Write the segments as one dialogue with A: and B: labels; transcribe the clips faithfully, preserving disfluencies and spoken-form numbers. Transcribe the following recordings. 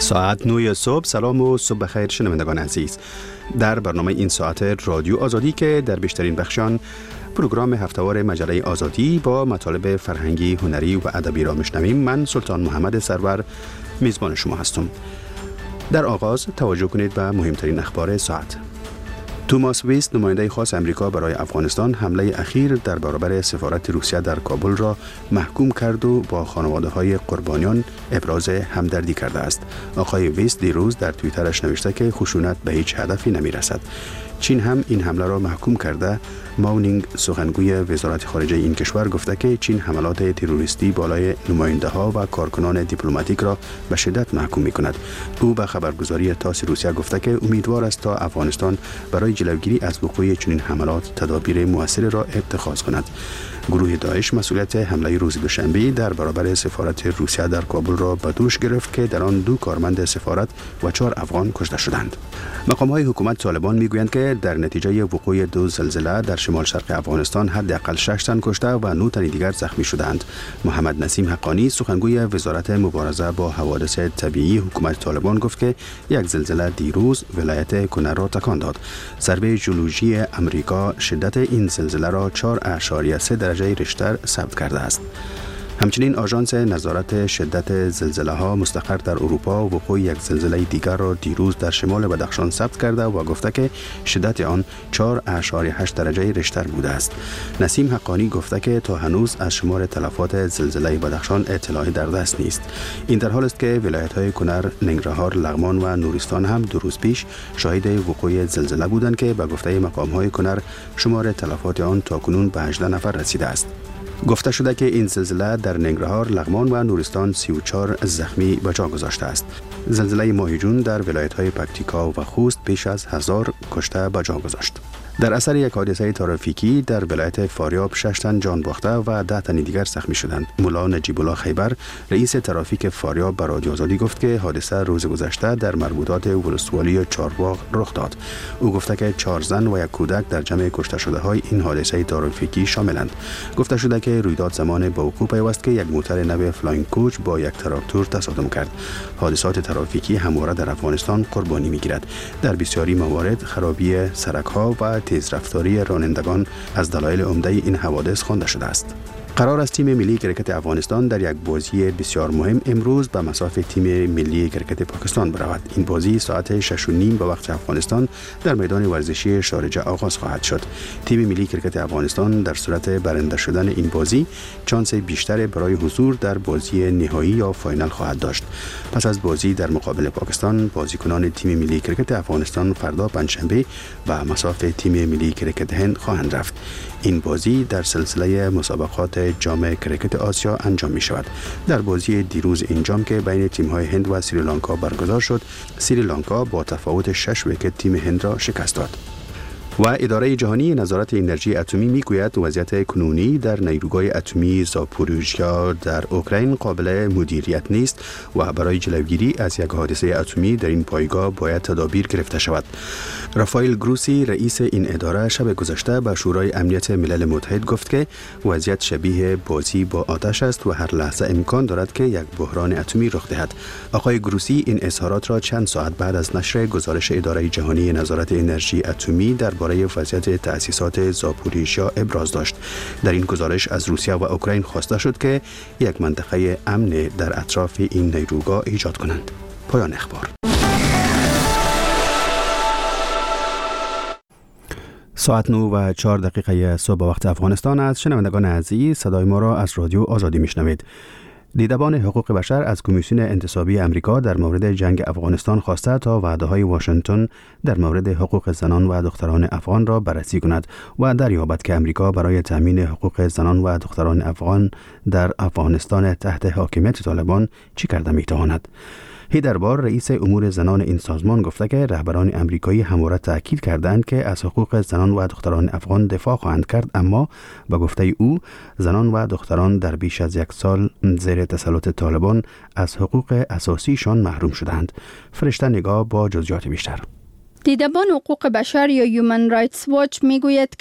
A: ساعت نه صبح. سلام و صبح بخیر شنوندگان عزیز. در برنامه این ساعت رادیو آزادی که در بیشترین بخشان پروگرام هفته‌وار مجله آزادی با مطالب فرهنگی، هنری و ادبی را میشنویم، من سلطان محمد سرور میزبان شما هستم. در آغاز توجه کنید به مهمترین اخبار ساعت. توماس ویست، نماینده خاص امریکا برای افغانستان، حمله اخیر در برابر سفارت روسیه در کابل را محکوم کرد و با خانواده‌های قربانیان ابراز همدردی کرده است. آقای ویست دیروز در توییترش نوشته که خشونت به هیچ هدفی نمی‌رسد. چین هم این حمله را محکوم کرده. ماونینگ، سخنگوی وزارت خارجه این کشور، گفته که چین حملات تروریستی بالای نماینده‌ها و کارکنان دیپلماتیک را به شدت محکوم می‌کند. او به خبرگزاری تاس روسیه گفته که امیدوار است تا افغانستان برای جلوگیری از وقوع چنین حملات تدابیر موثر را اتخاذ کند. گروه داعش مسئولیت حمله روز دوشنبه در برابر سفارت روسیه در کابل را به دوش گرفت که در آن دو کارمند سفارت و چهار افغان کشته شدند. مقام‌های حکومت طالبان میگویند که در نتیجه وقوع دو زلزله در شمال شرق افغانستان حداقل شش تن کشته و نه تن دیگر زخمی شدند. محمد نسیم حقانی، سخنگوی وزارت مبارزه با حوادث طبیعی حکومت طالبان، گفت که یک زلزله دیروز ولایت کنر را تکان داد. ضربه ژئولوژی امریکا شدت این زلزله را چهار اشاریه سه درجه ریشتر ثبت کرده است. همچنین آژانس نظارت شدت زلزله ها مستقر در اروپا وقوع یک زلزله دیگر را دیروز در شمال بدخشان ثبت کرده و گفته که شدت آن چهار اشاریه هشت درجه ریشتر بوده است. نسیم حقانی گفته که تا هنوز از شمار تلفات زلزله بدخشان اطلاعی در دست نیست. این در حال است که ولایت‌های کنر، ننگرهار، لغمان و نورستان هم دو روز پیش شاهد وقوع زلزله بودند که به گفته مقام‌های کنر شمار تلفات آن تاکنون به هجده نفر رسیده است. گفته شده که این زلزله در ننگرهار، لغمان و نورستان سی و چهار زخمی به جا گذاشته است. زلزله ماه جون در ولایت‌های پکتیکا و خوست بیش از هزار کشته به جا گذاشت. در اثر یک حادثه ترافیکی در ولایت فاریاب شش تن جان باخته و ده تن دیگر زخمی شدند. مولا نجیب الله خیبر، رئیس ترافیک فاریاب، به رادیو آزادی گفت که حادثه روز گذشته در مربوطات ولسوالی چهارباغ رخ داد. او گفته که چهار زن و یک کودک در جمع کشته شده های این حادثه ترافیکی شاملند. گفته شده که رویداد زمان به وقوع پیوست که یک موتر نو فلاینگ کوچ با یک تراکتور تصادم کرد. حادثات ترافیکی همواره در افغانستان قربانی می‌گیرد. در بسیاری موارد خرابی سرک‌ها و تیزرفتاری رانندگان از دلایل عمده این حوادث خوانده شده است. قرار است تیم ملی کرکت افغانستان در یک بازی بسیار مهم امروز به مصاف تیم ملی کرکت پاکستان برود. این بازی ساعت شش و نیم به وقت افغانستان در میدان ورزشی شارجه آغاز خواهد شد. تیم ملی کرکت افغانستان در صورت برنده شدن این بازی چانس بیشتر برای حضور در بازی نهایی یا فاینال خواهد داشت. پس از بازی در مقابل پاکستان، بازیکنان تیم ملی کرکت افغانستان فردا پنجشنبه به مصاف تیم ملی کرکت هند خواهند رفت. این بازی در سلسله مسابقات جام کرکت آسیا انجام می شود. در بازی دیروز این جام که بین تیم‌های هند و سریلانکا برگزار شد، سریلانکا با تفاوت شش ویکت تیم هند را شکست داد. و اداره جهانی نظارت انرژی اتمی میگوید وضعیت کنونی در نیروگاه اتمی زاپوروژیا در اوکراین قابل مدیریت نیست و برای جلوگیری از یک حادثه اتمی در این پایگاه باید تدابیر گرفته شود. رافائل گروسی، رئیس این اداره، شب گذشته به شورای امنیت ملل متحد گفت که وضعیت شبیه بازی با آتش است و هر لحظه امکان دارد که یک بحران اتمی رخ دهد. آقای گروسی این اظهارات را چند ساعت بعد از نشر گزارش اداره جهانی نظارت انرژی اتمی در برای وضعیت تأسیسات زاپوریژیا ابراز داشت. در این گزارش از روسیه و اوکراین خواسته شد که یک منطقه امن در اطراف این نیروگاه ایجاد کنند. پایان اخبار. ساعت نه و چهار دقیقه صبح وقت افغانستان است. شنوندگان عزیز، صدای ما را از رادیو آزادی میشنوید. دیدبان حقوق بشر از کمیسیون انتصابی امریکا در مورد جنگ افغانستان خواسته تا وعده‌های واشنگتن در مورد حقوق زنان و دختران افغان را بررسی کند و دریابد که امریکا برای تامین حقوق زنان و دختران افغان در افغانستان تحت حاکمیت طالبان چی کرده می‌تواند. هیدر بار، رئیس امور زنان این سازمان، گفته که رهبران امریکایی همواره تاکید کردند که از حقوق زنان و دختران افغان دفاع خواهند کرد، اما به گفته او زنان و دختران در بیش از یک سال زیر تسلط طالبان از حقوق اساسیشان محروم شدند. فرشته نگاه با جزئیات بیشتر.
B: دیدبان حقوق بشر یا هیومن رایتس واچ میگوید که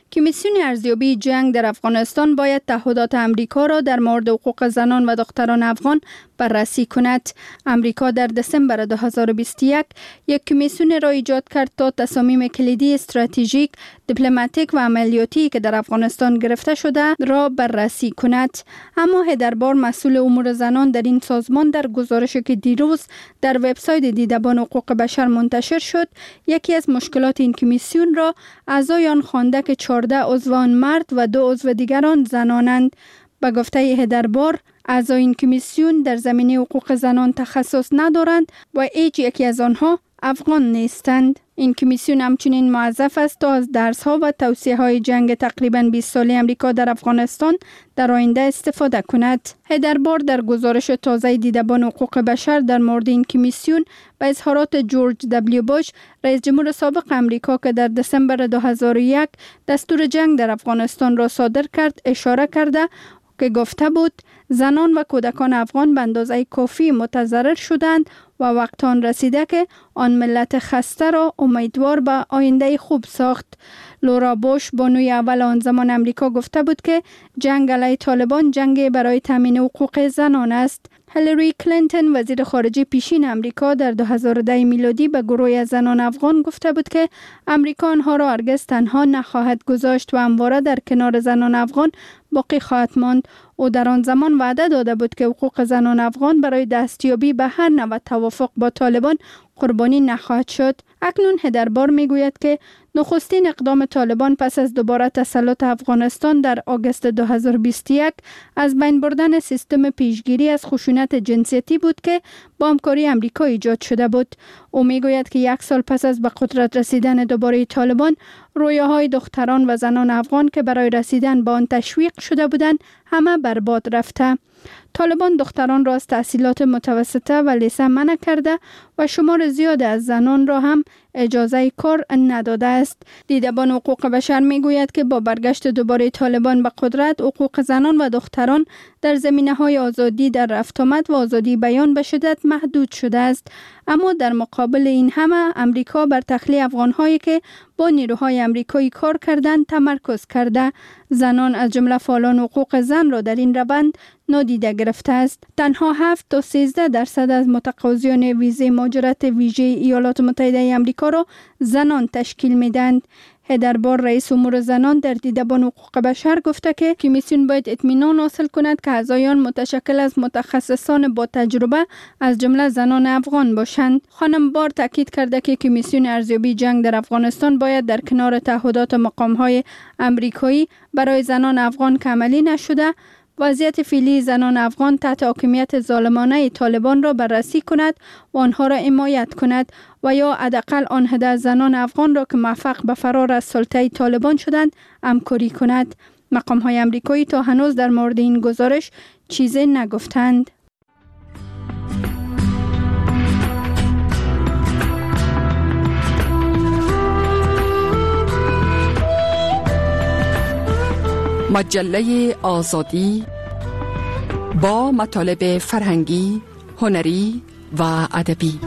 B: کمیسیون ارزیابی جنگ در افغانستان باید تعهدات امریکا را در مورد حقوق زنان و دختران افغان بررسی کند. امریکا در دسامبر دو هزار و بیست و یک یک کمیسیون را ایجاد کرد تا تصامیم کلیدی استراتژیک، دیپلماتیک و عملیاتی که در افغانستان گرفته شده را بررسی کند. اما هیدربار، مسئول امور زنان در این سازمان، در گزارشی که دیروز در وبسایت دیدبان حقوق بشر منتشر شد، یکی از مشکلات این کمیسیون را اعضای آن خوانده که چهارده عضو آن مرد و دو عضو دیگران زنانند. به گفته هیدربار، اعضای این کمیسیون در زمینه حقوق زنان تخصص ندارند و هیچ یکی از آنها افغان نیستند. این کمیسیون همچنین موظف است تا از درس‌ها و توصیه‌های جنگ تقریباً بیست ساله امریکا در افغانستان در آینده استفاده کند. هیدربار در گزارش تازه دیدبان حقوق بشر در مورد این کمیسیون به اظهارات جورج دبلیو بوش، رئیس جمهور سابق امریکا که در دسامبر دو هزار و یک دستور جنگ در افغانستان را صادر کرد، اشاره کرده که گفته بود زنان و کودکان افغان به اندازه کافی متضرر شدند و وقت آن رسیده که آن ملت خسته را امیدوار به آینده خوب ساخت. لورا بوش، بانوی اول آن زمان امریکا، گفته بود که جنگ علیه طالبان جنگ برای تامین حقوق زنان است. هیلاری کلینتون، وزیر خارجه پیشین امریکا، در دو هزار و ده میلادی به گروهی از زنان افغان گفته بود که امریکا آنها را هرگز تنها نخواهد گذاشت و همواره در کنار زنان افغان باقی خواهد ماند. او در آن زمان وعده داده بود که حقوق زنان افغان برای دستیابی به هر نوع توافق با طالبان قربانی نخواهد شد. اکنون هیدربار میگوید که نخستین اقدام طالبان پس از دوباره تسلط افغانستان در آگوست دو هزار و بیست و یک از بین بردن سیستم پیشگیری از خشونت جنسیتی بود که با همکاری امریکا ایجاد شده بود. او میگوید که یک سال پس از به قدرت رسیدن دوباره طالبان، رویاهای دختران و زنان افغان که برای رسیدن به آن تشویق شده بودند همه برباد رفته. طالبان دختران را از تحصیلات متوسطه و لیسه منع کرده و شمار زیاد از زنان را هم اجازه کار نداده است. دیدبان حقوق بشر میگوید که با برگشت دوباره طالبان به قدرت، حقوق زنان و دختران در زمینه‌های آزادی در رفت آمد و آزادی بیان به شدت محدود شده است. اما در مقابل این همه، امریکا بر تخلیه افغان‌هایی که با نیروهای امریکایی کار کردند تمرکز کرده. زنان از جمله فعالان حقوق زن را در این روند نادیده گرفته است. تنها هفت تا سیزده درصد از متقاضیان ویزه مهاجرت ویژه ایالات متحده آمریکا را زنان تشکیل میدند. هیدربار، رئیس امور زنان در دیدبان حقوق بشر، گفته که کمیسیون باید اطمینان حاصل کند که اعضایان متشکل از متخصصان با تجربه از جمله زنان افغان باشند. خانم بار تاکید کرده که کمیسیون ارزیابی جنگ در افغانستان باید در کنار تعهدات مقام‌های امریکایی برای زنان افغان که عملی نشده، وضعیت فعلی زنان افغان تحت حاکمیت ظالمانه طالبان را بررسی کند و آنها را حمایت کند و یا حداقل آن عده زنان افغان را که موفق به فرار از سلطه طالبان شدند همکاری کند. مقام‌های امریکایی تا هنوز در مورد این گزارش چیزی نگفتند.
C: مجله آزادی با مطالب فرهنگی، هنری و ادبی.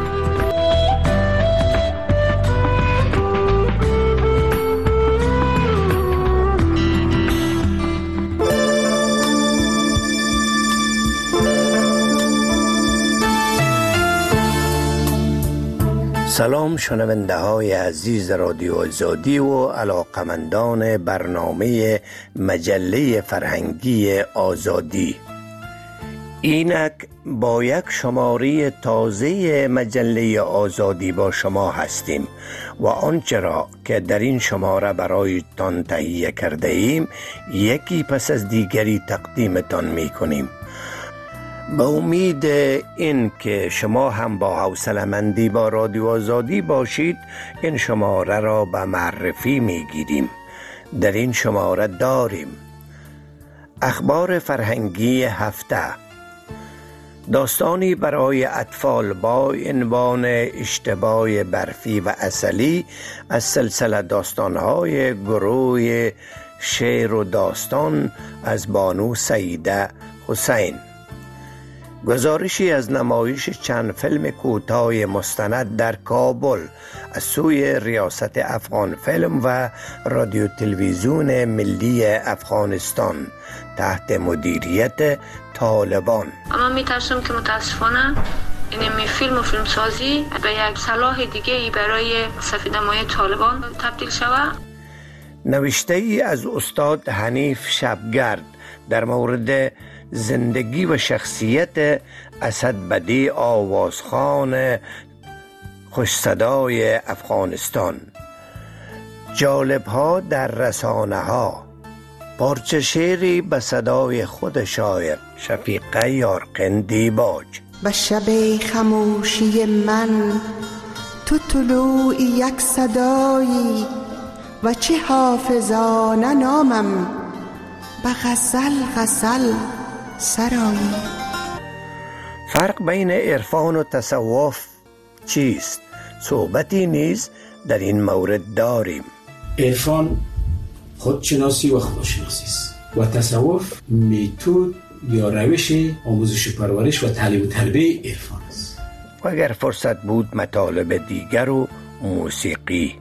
D: سلام شنونده های عزیز رادیو آزادی و علاقمندان برنامه مجله فرهنگی آزادی. اینک با یک شماره تازه مجله آزادی با شما هستیم و آنچه را که در این شماره برایتان تهیه کرده ایم یکی پس از دیگری تقدیمتان می کنیم. به امید این که شما هم با حوصله‌مندی با رادیو آزادی باشید، این شماره را به معرفی می گیریم. در این شماره داریم اخبار فرهنگی هفته، داستانی برای اطفال با عنوان اشتباه برفی و عسلی از سلسله داستان‌های گروه شعر و داستان از بانو سعیده حسین، گزارشی از نمایش چند فیلم کوتاه مستند در کابل از سوی ریاست افغان فیلم و رادیو تلویزیون ملی افغانستان تحت مدیریت طالبان.
E: اما میترسم که متاسفانه این می فیلم و فیلمسازی به یک سلاح دیگه ای برای سفیدمای طالبان تبدیل شود.
D: نوشته ای از استاد حنیف شبگرد در مورد زندگی و شخصیت اسدبدی آوازخان خوشصدای افغانستان. جالب‌ها در رسانه ها. پارچه شعری به صدای خود شاعر شفیقه یارقین دیباج.
F: به شب خموشی من تو طلوع یک صدایی و چه حافظانه نامم به غزل غزل سرایی.
D: فرق بین عرفان و تصوف چیست؟ صحبتی نیز در این مورد داریم.
G: عرفان خودشناسی و خداشناسی است و تصوف میتود یا روش آموزش پرورش و تعلیم و تربیه عرفان است.
D: و اگر فرصت بود مطالب دیگر و موسیقی.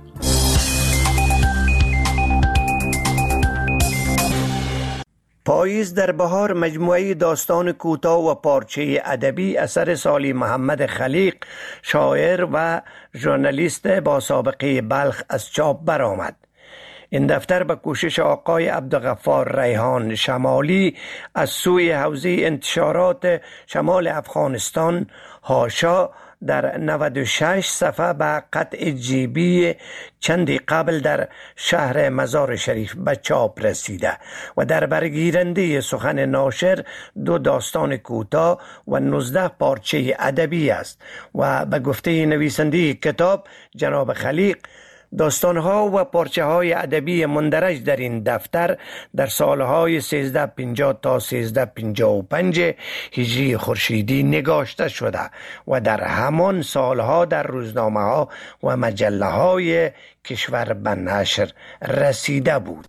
D: پاییز در بهار مجموعه داستان کوتاه و پارچه ادبی اثر سالی محمد خلیق، شاعر و ژورنالیست با سابقه بلخ از چاپ برآمد. این دفتر به کوشش آقای عبدالغفار ریحان شمالی از سوی حوزه انتشارات شمال افغانستان هاشا در نود و شش صفحه به قطع جیبی چندی قبل در شهر مزار شریف به چاپ رسیده و در برگیرنده سخن ناشر دو داستان کوتاه و نوزده پارچه ادبی است و به گفته نویسنده کتاب جناب خلیق، داستانها و پارچه های ادبی مندرج در این دفتر در سالهای سیزده پنجاه تا سیزده پنجاه و پنج هجری خورشیدی نگاشته شده و در همان سالها در روزنامه ها و مجله های کشور به نشر رسیده بود.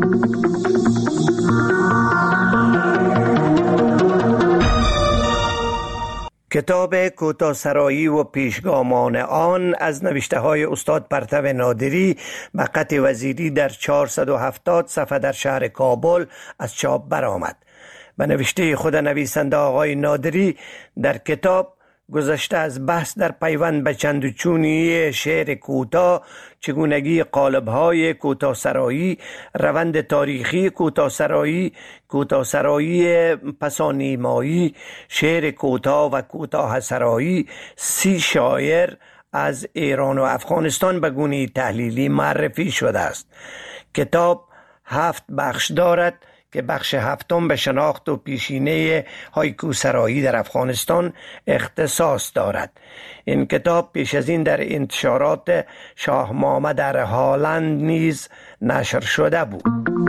D: کتاب کوتاه‌سرایی و پیشگامان آن از نوشته های استاد پرتو نادری به قطع وزیری در چهارصد و هفتاد صفحه در شهر کابل از چاپ برآمد. به نوشته خود نویسنده آقای نادری در کتاب گذشته از بحث در پیوند به چند و چونی شعر کوتاه، چگونگی قالب‌های کوتاه‌سرایی، روند تاریخی کوتاه‌سرایی، کوتاه‌سرایی پسانیمایی، شعر کوتاه و کوتاه‌سرایی، سی شاعر از ایران و افغانستان به گونه تحلیلی معرفی شده است. کتاب هفت بخش دارد که بخش هفتم به شناخت و پیشینه هایکو سرایی در افغانستان اختصاص دارد. این کتاب پیش از این در انتشارات شاهنامه در هالند نیز نشر شده بود.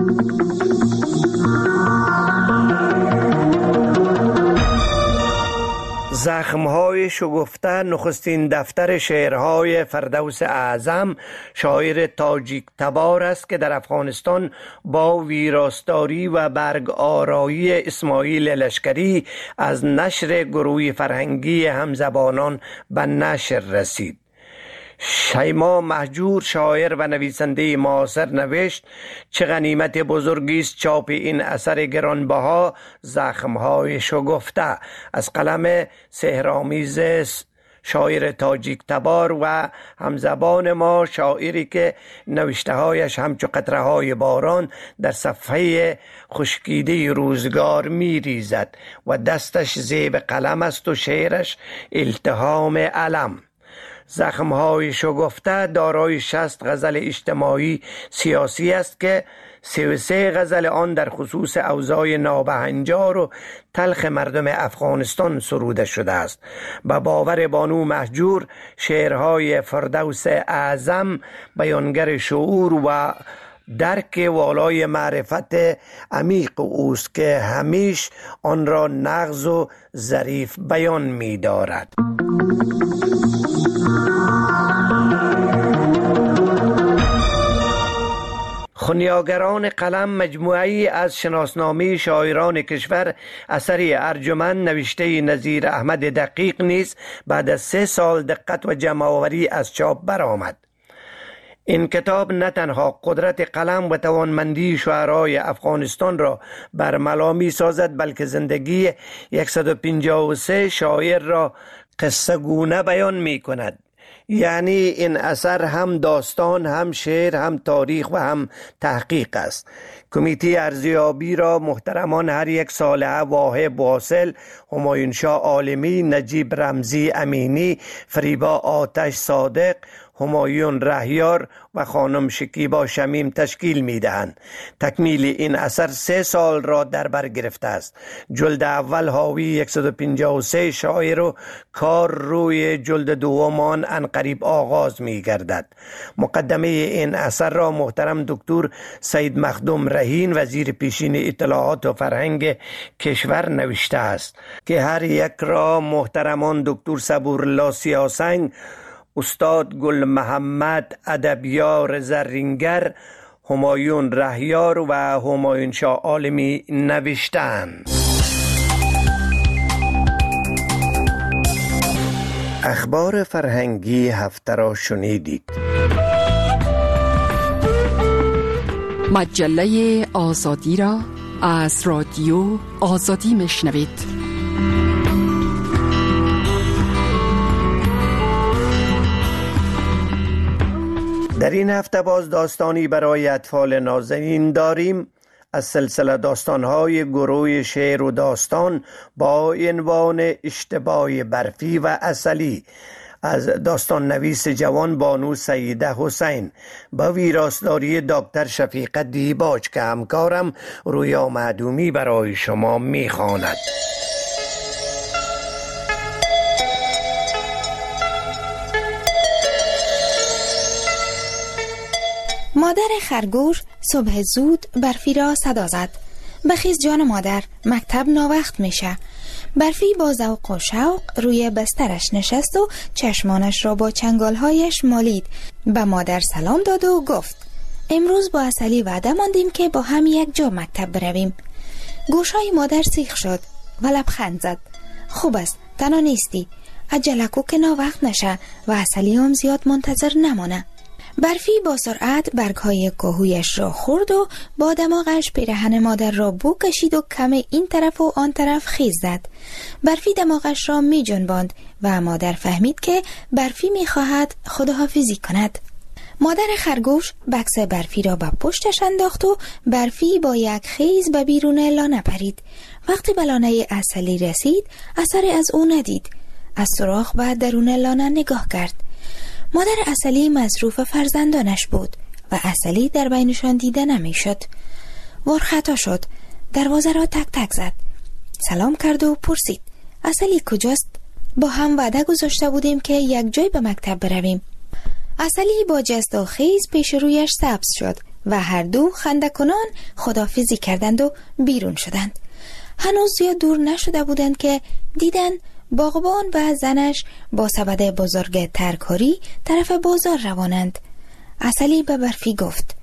D: زخم‌های شگفته نخستین دفتر شعرهای فردوس اعظم، شاعر تاجیک تبار است که در افغانستان با ویراستاری و برگ آرایی اسماعیل لشکری از نشر گروه فرهنگی همزبانان به نشر رسید. شیما مهجور، شاعر و نویسنده معاصر، نوشت: چه غنیمت بزرگی است چاپ این اثر گرانبها زخم‌های شگفته از قلم سحرآمیز شاعر تاجیک تبار و همزبان ما، شاعری که نوشته‌هایش همچو قطره‌های باران در صفحه خشکیده روزگار می‌ریزد و دستش زیب قلم است و شعرش التهام علم. زخم‌های شگفته دارای شصت غزل اجتماعی سیاسی است که سی و سه غزل آن در خصوص اوضاع نابهنجار و تلخ مردم افغانستان سروده شده است. به باور بانو مهجور، شعرهای فردوس اعظم بیانگر شعور و درک والای معرفت عمیق اوست که همیش آن را نغز و ظریف بیان می دارد. خونیاگران قلم مجموعه‌ای از شناسنامه شاعران کشور اثری ارجمند نوشته نظیر احمد دقیق نیز بعد از سه سال دقت و جمع‌آوری از چاپ برآمد. این کتاب نه تنها قدرت قلم و توانمندی شاعرای افغانستان را برملا می سازد، بلکه زندگی صد و پنجاه و سه شاعر را قصه گونه بیان می کند. یعنی این اثر هم داستان، هم شعر، هم تاریخ و هم تحقیق است. کمیته ارزیابی را محترمان هر یک ساله واهب واصل، همایون شاه عالمی، نجیب رمزی امینی، فریبا آتش صادق، همایون رهیار و خانم شکیبا شمیم تشکیل می دهند. تکمیل این اثر سه سال را در بر گرفته است. جلد اول حاوی صد و پنجاه و سه شاعر و کار روی جلد دومان انقریب آغاز می گردد. مقدمه این اثر را محترم دکتر سید مخدوم رهین وزیر پیشین اطلاعات و فرهنگ کشور نوشته است که هر یک را محترمان دکتر صبورالله سیاسنگ، استاد گل محمد ادبیار زرینگر، همایون رهیار و همایون شاه عالمی نوشتند. اخبار فرهنگی هفته را شنیدید.
C: مجله آزادی را از رادیو آزادی میشنوید.
D: در این هفته باز داستانی برای اطفال نازنین داریم از سلسله داستان‌های گروه شعر و داستان با عنوان اشتباه برفی و عسلی از داستان نویس جوان بانو سیده حسین با ویراستاری دکتر شفیقه دیباج که همکارم رویا معدومی برای شما می‌خواند.
H: مادر خرگوش صبح زود برفی را صدا زد. بخیز جان مادر، مکتب ناوقت میشه. برفی با ذوق و شوق روی بسترش نشست و چشمانش را با چنگالهایش مالید. به مادر سلام داد و گفت امروز با عسلی وعده ماندیم که با هم یک جا مکتب برویم. گوشای مادر سیخ شد و لبخند زد. خوب است، تنها نیستی. عجله کو که ناوقت نشه و عسلی هم زیاد منتظر نمانه. برفی با سرعت برگ‌های کاهویش را خورد و با دماغش پیرهن مادر را بو کشید و کم این طرف و آن طرف خیز زد. برفی دماغش را می جنباند و مادر فهمید که برفی می خواهد خداحافظی کند. مادر خرگوش بکس برفی را به پشتش انداخت و برفی با یک خیز به بیرون لانه پرید. وقتی به لانه عسلی رسید اثری از او ندید. از سوراخ به درون لانه نگاه کرد. مادر عسلی مصروف فرزندانش بود و عسلی در بینشان دیده نمی شد. وار خطا شد. دروازه را تک تک زد. سلام کرد و پرسید عسلی کجاست؟ با هم وعده گذاشته بودیم که یک جای به مکتب برویم. عسلی با جست و خیز پیش رویش سبز شد و هر دو خنده کنان خداحافظی کردند و بیرون شدند. هنوز زیاد دور نشده بودند که دیدن باغبان و زنش با سبد بزرگ ترکاری طرف بازار روانند. عسلی به برفی گفت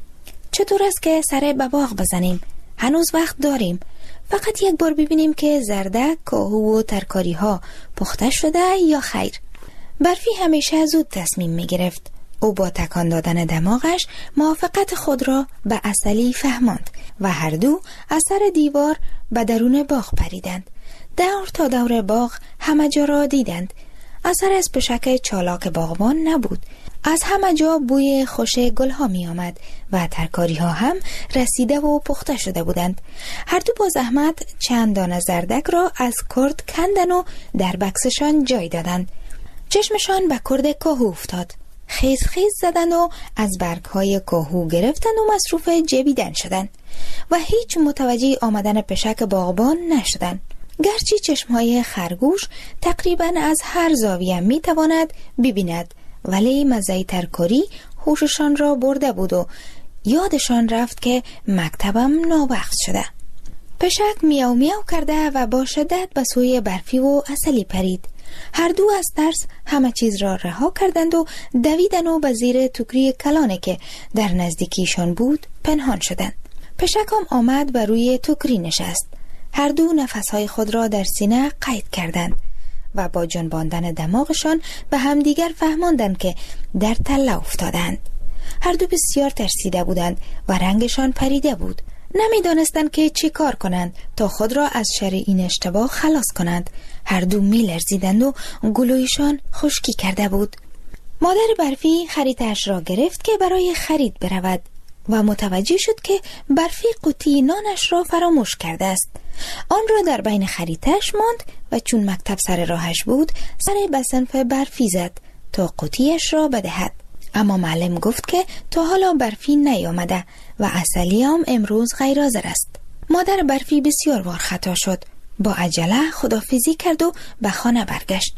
H: چطور است که سر به باغ بزنیم؟ هنوز وقت داریم. فقط یک بار ببینیم که زردک، کاهو و ترکاری ها پخته شده یا خیر. برفی همیشه زود تصمیم می گرفت. او با تکان دادن دماغش موافقت خود را به عسلی فهماند و هر دو از سر دیوار به درون باغ پریدند. دور تا دور باغ همه جا را دیدند. اثر از پشک چالاک باغبان نبود. از همه جا بوی خوش گل ها می آمد و ترکاری ها هم رسیده و پخته شده بودند. هر دو با زحمت چند دانه زردک را از کرد کندن و در بکسشان جای دادند. چشمشان به کرد کاهو افتاد. خیز خیز زدند و از برگ های کاهو گرفتند و مصروف جویدن شدند و هیچ متوجه آمدن پشک باغبان نشدند. گرچه چشمهای خرگوش تقریبا از هر زاویه می تواند ببیند، ولی مزه ترکاری هوششان را برده بود و یادشان رفت که مکتبم ناوقت شده. پشک میاو میاو کرده و با شدت به سوی برفی و عسلی پرید. هر دو از ترس همه چیز را رها کردند و دویدن و به زیر توکری کلانه که در نزدیکیشان بود پنهان شدند. پشکم آمد و روی توکری نشست. هر دو نفسهای خود را در سینه قید کردند و با جنباندن دماغشان به همدیگر فهماندند که در تله افتادند. هر دو بسیار ترسیده بودند و رنگشان پریده بود. نمیدانستند که چی کار کنند تا خود را از شر این اشتباه خلاص کنند. هر دو میلرزیدند و گلویشان خشکی کرده بود. مادر برفی خریدش را گرفت که برای خرید برود و متوجه شد که برفی قوطی نانش را فراموش کرده است. آن را در بین خریدش ماند و چون مکتب سر راهش بود سر به صنف برفی زد تا قوطیش را بدهد. اما معلم گفت که تا حالا برفی نیامده و عسلی هم امروز غیر حاضر است. مادر برفی بسیار وار خطا شد. با عجله خداحافظی کرد و به خانه برگشت.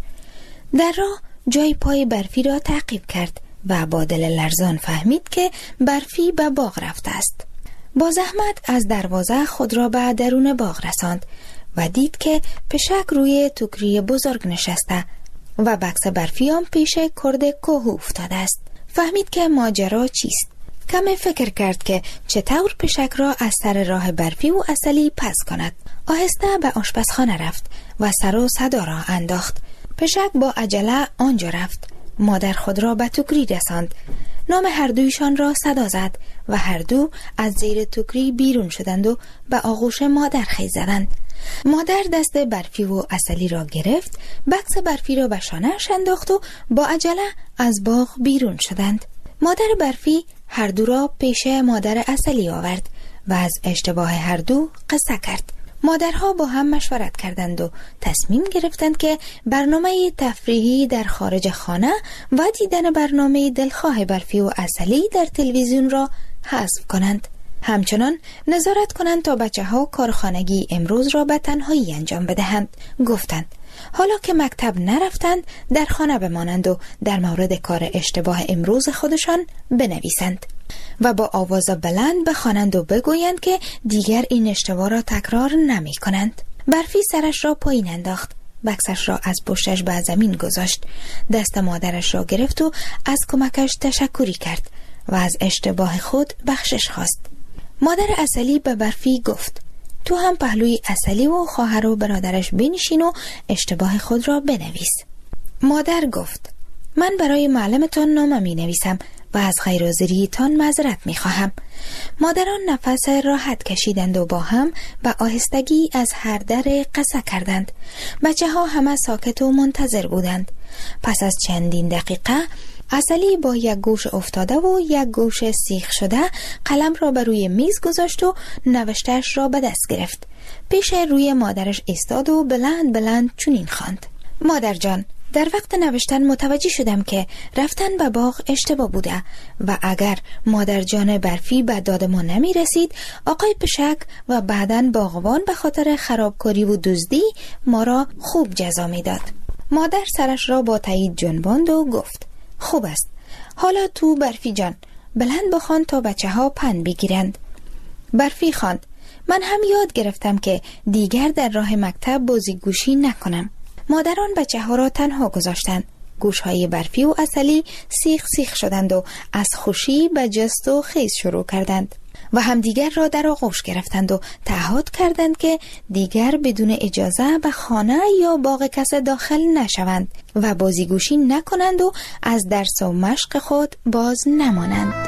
H: در راه جای پای برفی را تعقیب کرد و با دل لرزان فهمید که برفی به باغ رفته است. با زحمت از دروازه خود را به درون باغ رساند و دید که پشک روی توکری بزرگ نشسته و بکس برفی هم پیش کرد کوه افتاده است. فهمید که ماجرا چیست. کمی فکر کرد که چطور پشک را از سر راه برفی و عسلی پس کند. آهسته به آشپزخانه رفت و سر و صدا را انداخت. پشک با عجله آنجا رفت. مادر خود را به توکری رساند. نام هر دویشان را صدا زد و هر دو از زیر توکری بیرون شدند و به آغوش مادر خیز زدند. مادر دست برفی و عسلی را گرفت، بکس برفی را به شانه‌اش انداخت و با عجله از باغ بیرون شدند. مادر برفی هر دو را پیش مادر عسلی آورد و از اشتباه هر دو قصه کرد. مادرها با هم مشورت کردند و تصمیم گرفتند که برنامه تفریحی در خارج خانه و دیدن برنامه دلخواه برفی و عسلی در تلویزیون را حذف کنند. همچنان نظارت کنند تا بچه ها کارخانگی امروز را به تنهایی انجام بدهند. گفتند حالا که مکتب نرفتند در خانه بمانند و در مورد کار اشتباه امروز خودشان بنویسند و با آواز بلند بخوانند و بگویند که دیگر این اشتباه را تکرار نمی کنند. برفی سرش را پایین انداخت، بکسش را از پشتش به زمین گذاشت، دست مادرش را گرفت و از کمکش تشکری کرد و از اشتباه خود بخشش خواست. مادر عسلی به برفی گفت تو هم پهلوی عسلی و خواهر و برادرش بنشین و اشتباه خود را بنویس. مادر گفت من برای معلمتان نامه می نویسم و از غیرحاضریتان معذرت می خواهم. مادران نفس راحت کشیدند و با هم به آهستگی از هر در قصه کردند. بچه ها همه ساکت و منتظر بودند. پس از چندین دقیقه عسلی با یک گوش افتاده و یک گوش سیخ شده قلم را بر روی میز گذاشت و نوشته‌اش را به دست گرفت. پیش روی مادرش ایستاد و بلند بلند چنین خواند: مادر جان، در وقت نوشتن متوجه شدم که رفتن به باغ اشتباه بوده و اگر مادر جان برفی به داد ما نمی رسید، آقای پشک و بعداً باغبان به خاطر خرابکاری و دزدی ما را خوب جزا می داد. مادر سرش را با تایید جنباند و گفت خوب است. حالا تو برفی جان بلند بخوان تا بچه ها پند بگیرند. برفی خواند: من هم یاد گرفتم که دیگر در راه مکتب بازیگوشی نکنم. مادران بچه ها را تنها گذاشتند. گوش های برفی و عسلی سیخ سیخ شدند و از خوشی به جست و خیز شروع کردند و همدیگر را در آغوش گرفتند و تعهد کردند که دیگر بدون اجازه به خانه یا باغ کس داخل نشوند و بازیگوشی نکنند و از درس و مشق خود باز نمانند.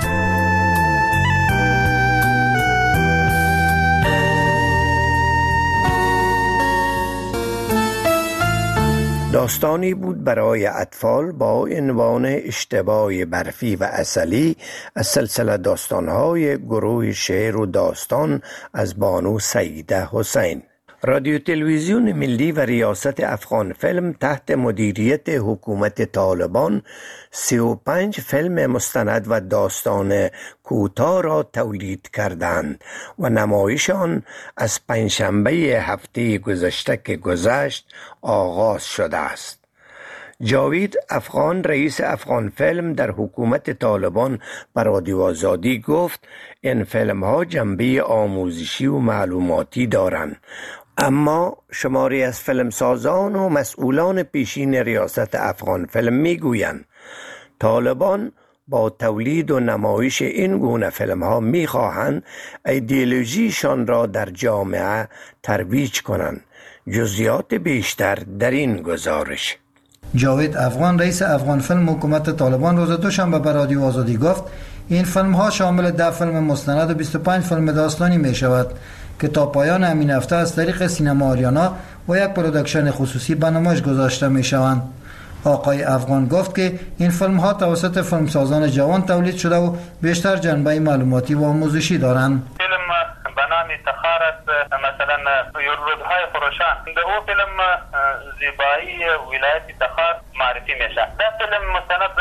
D: داستانی بود برای اطفال با عنوان اشتباه برفی و عسلی از سلسله داستان‌های گروه شعر و داستان از بانو سعیده حسین. رادیو تلویزیون ملی و ریاست افغان فیلم تحت مدیریت حکومت طالبان سی و پنج فیلم مستند و داستان کوتاه را تولید کردند و نمایش آن از پنجشنبه هفته گذشته که گذشت آغاز شده است. جاوید افغان رئیس افغان فیلم در حکومت طالبان بر رادیو آزادی گفت این فیلم ها جنبه آموزشی و معلوماتی دارند. اما شماری از فیلمسازان و مسئولان پیشین ریاست افغان فیلم میگویند طالبان با تولید و نمایش این گونه فیلم ها می خواهند ایدئولوژیشان را در جامعه ترویج کنند. جزئیات بیشتر در این گزارش.
I: جاوید افغان رئیس افغان فیلم حکومت طالبان روز دوشنبه به رادیو آزادی گفت این فیلم ها شامل ده فیلم مستند و بیست و پنج فیلم داستانی می شود که تا پایان همین هفته از طریق سینما آریانا و یک پروداکشن خصوصی به نمایش گذاشته می شوند. آقای افغان گفت که این فیلم ها توسط فیلمسازان جوان تولید شده و بیشتر جنبه معلوماتی و آموزشی دارند.
J: فیلم به نام تخار است، مثلا رودهای خروشان در او فیلم زیبایی ولایت تخار معرفی میشه. در فیلم مستند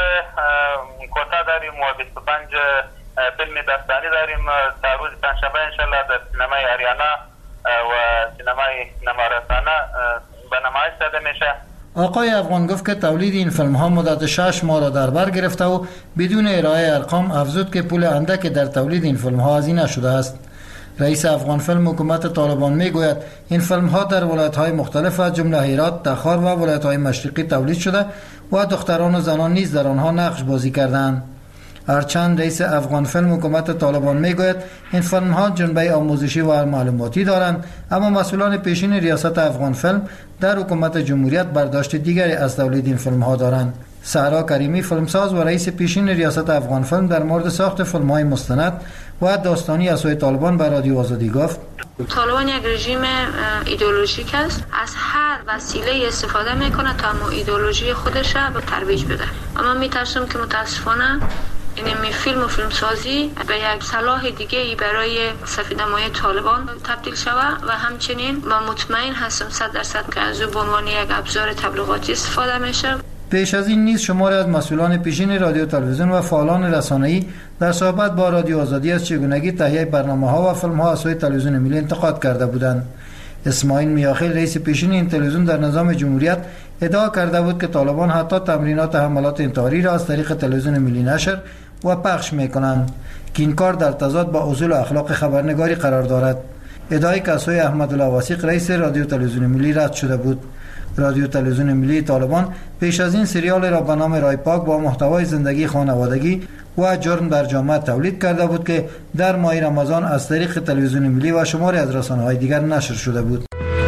J: کوتا داریم و بیست و پنج فیلم داستانی داریم تا روز پنجشنبه انشالله در سینمای آریانا و سینمای نمارسانه به نمایش داده میشه.
I: آقای افغان گفت که تولید این فیلم ها مدت شش ماه را در بر گرفته و بدون ارائه ارقام افزود که پول اندک در تولید این فیلم ها هزینه شده است. رئیس افغان فیلم حکومت طالبان می گوید این فیلم ها در ولایت های مختلف از جمله هرات، تخار و ولایت های مشرقی تولید شده و دختران و زنان نیز در آنها نقش بازی کردند. هرچند رئیس افغان فیلم حکومت طالبان می گوید این فیلم ها جنبه آموزشی و معلوماتی دارند، اما مسئولان پیشین ریاست افغان فیلم در حکومت جمهوریت برداشت دیگری از تولید این فیلم ها دارند. سهرا کریمی فیلمساز و رئیس پیشین ریاست افغان فیلم در مورد ساخت فیلم های مستند و داستانی از سوی طالبان به رادیو آزادی گفت
E: طالبان یک رژیم ایدئولوژیک است، از هر وسیله استفاده میکنه تا مو ایدئولوژی خودش را به ترویج بده. اما میترسم که متاسفانه این می فیلم و فیلمسازی به یک سلاح دیگه ای برای سفیدنمایی طالبان تبدیل شود و همچنین من مطمئن هستم صد درصد که از او به عنوان یک ابزار تبلیغاتی استفاده میشه.
I: پیش از این نیز شماری از مسئولان پیشین رادیو تلویزیون و فعالان رسانه‌ای در صحبت با رادیو آزادی از چگونگی تهیه برنامه‌ها و فیلم‌ها از سوی تلویزیون ملی انتقاد کرده بودند. اسماعیل میاخیل رئیس پیشین این تلویزیون در نظام جمهوریت ادعا کرده بود که طالبان حتی تمرینات حملات انتحاری را از طریق تلویزیون ملی نشر و پخش می‌کنند که این کار در تضاد با اصول و اخلاق خبرنگاری قرار دارد. ادعای که از سوی احمدالله واسیق رئیس رادیو تلویزیون ملی رد شده بود. رادیو تلویزیون ملی طالبان پیش از این سریال را به نام رای پاک با محتوای زندگی خانوادگی و جرم در جامعه تولید کرده بود که در ماه رمضان از طریق تلویزیون ملی و شماری از رسانه‌های دیگر نشر شده بود.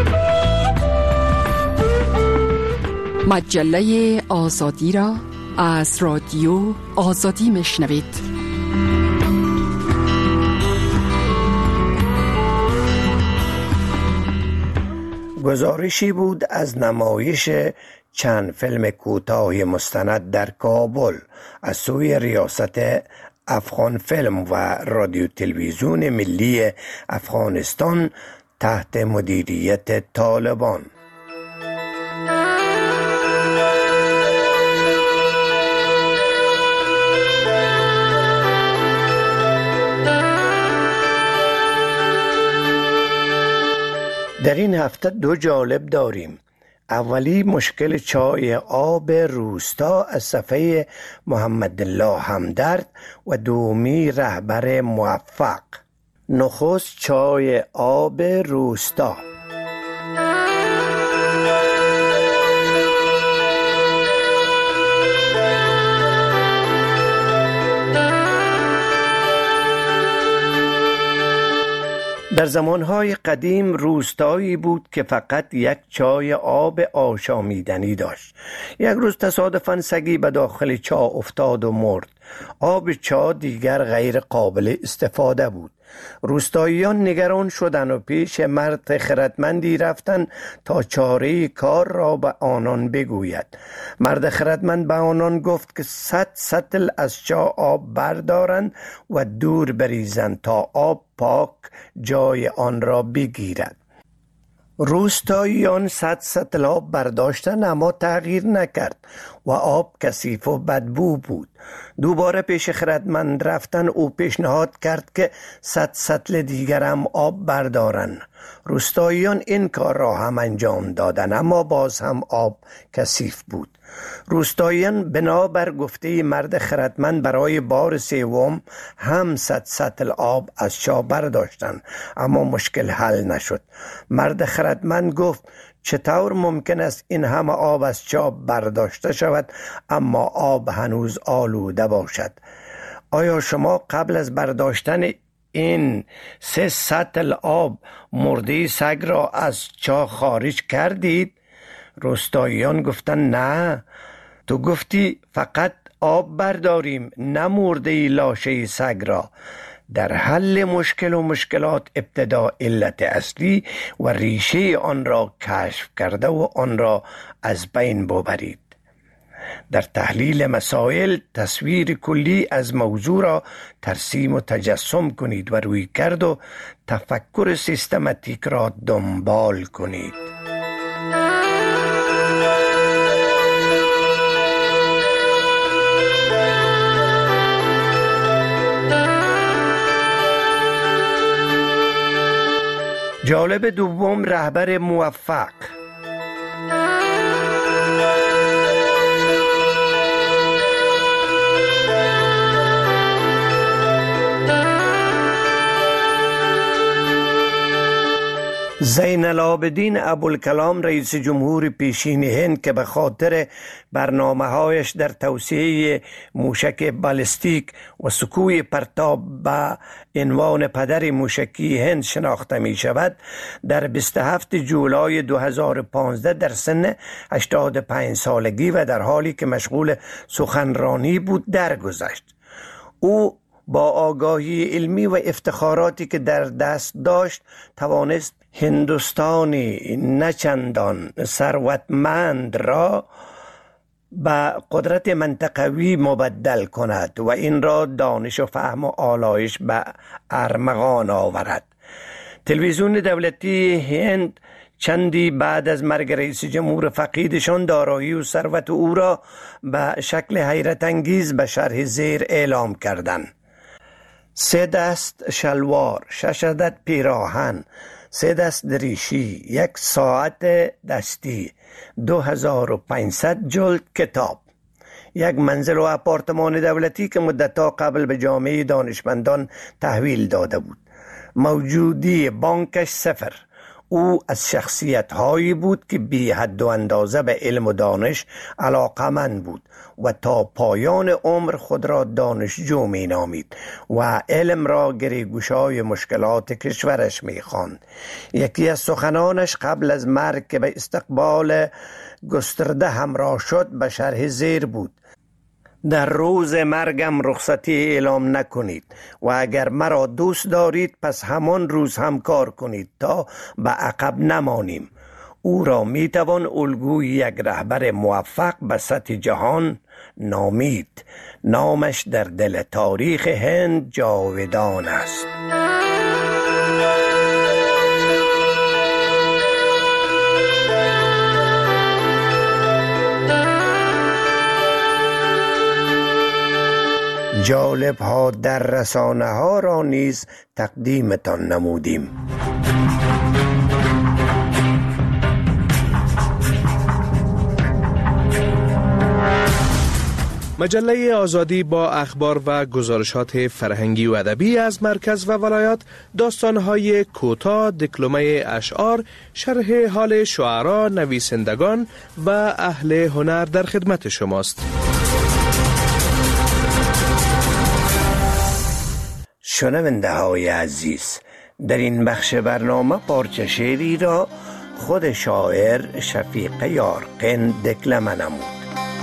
C: مجله آزادی را از رادیو آزادی میشنوید.
D: گزارشی بود از نمایش چند فیلم کوتاه مستند در کابل از سوی ریاست افغان فیلم و رادیو تلویزیون ملی افغانستان تحت مدیریت طالبان. در این هفته دو جالب داریم. اولی مشکل چای آب روستا از صفحه محمد الله همدرد و دومی رهبر موفق. نخست چای آب روستا. در زمانهای قدیم روستایی بود که فقط یک چای آب آشامیدنی داشت. یک روز تصادفاً سگی به داخل چا افتاد و مرد. آب چا دیگر غیر قابل استفاده بود. روستاییان نگران شدند و پیش مرد خردمندی رفتند تا چاره کار را به آنان بگوید. مرد خردمند به آنان گفت که صد سطل از چا آب بردارند و دور بریزند تا آب پاک جای آن را بگیرد. روستاییان صد سطل آب برداشتند اما تغییر نکرد و آب کثیف و بدبو بود. دوباره پیش خردمند رفتن او پیشنهاد کرد که صد سطل دیگر هم آب بردارند. روستاییان این کار را هم انجام دادند، اما باز هم آب کثیف بود. روستاییان بنابر گفته مرد خردمند برای بار سوم هم صد سطل آب از چاه برداشتند، اما مشکل حل نشد. مرد خردمند گفت چطور ممکن است این همه آب از چاه برداشته شود اما آب هنوز آلوده باشد؟ آیا شما قبل از برداشتن این سه سطل آب مرده سگ را از چاه خارج کردید؟ روستاییان گفتند نه، تو گفتی فقط آب برداریم، نه مرده لاشه سگ را. در حل مشکل و مشکلات ابتدا علت اصلی و ریشه آن را کشف کرده و آن را از بین ببرید. در تحلیل مسائل تصویر کلی از موضوع را ترسیم و تجسم کنید و روی کرد و تفکر سیستماتیک را دنبال کنید. جالب دوم، رهبر موفق. زین العابدین ابوالکلام رئیس جمهور پیشین هند که به خاطر برنامه‌هایش در توسعه موشک بالستیک و سکوی پرتاب به عنوان پدر موشکی هند شناخته می شود، در بیست و هفتم جولای دو هزار و پانزده در سن هشتاد و پنج سالگی و در حالی که مشغول سخنرانی بود درگذشت. او با آگاهی علمی و افتخاراتی که در دست داشت توانست هندوستانی نچندان ثروتمند را به قدرت منطقوی مبدل کند و این را دانش و فهم و آلایش به ارمغان آورد. تلویزیون دولتی هند چندی بعد از مرگ رئیس جمهور فقیدشان دارایی و ثروت او را به شکل حیرت انگیز به شرح زیر اعلام کردند: سه دست شلوار، شش عدد پیراهن، سه دست دریشی، یک ساعت دستی، دو هزار و پانصد جلد کتاب، یک منزل و آپارتمان دولتی که مدتها قبل به جامعه دانشمندان تحویل داده بود. موجودی بانکش صفر. او از شخصیت هایی بود که بی حد و اندازه به علم و دانش علاقمند بود و تا پایان عمر خود را دانشجو می نامید و علم را گریگوشای مشکلات کشورش می خواند. یکی از سخنانش قبل از مرگ که به استقبال گسترده همراه شد به شرح زیر بود: در روز مرگم رخصتی اعلام نکنید و اگر مرا دوست دارید پس همان روز هم کار کنید تا به عقب نمانیم. او را می توان الگوی یک رهبر موفق به سطح جهان نامید. نامش در دل تاریخ هند جاودان است. جالب ها در رسانه ها را نیز تقدیمتان نمودیم.
K: مجله آزادی با اخبار و گزارشات فرهنگی و ادبی از مرکز و ولایات، داستان‌های کوتاه، دکلمه اشعار، شرح حال شعرا، نویسندگان و اهل هنر در خدمت شماست.
D: شنونده های عزیز، در این بخش برنامه پارچه شعری را خود شاعر شفیق یارقین دکلمه نمود.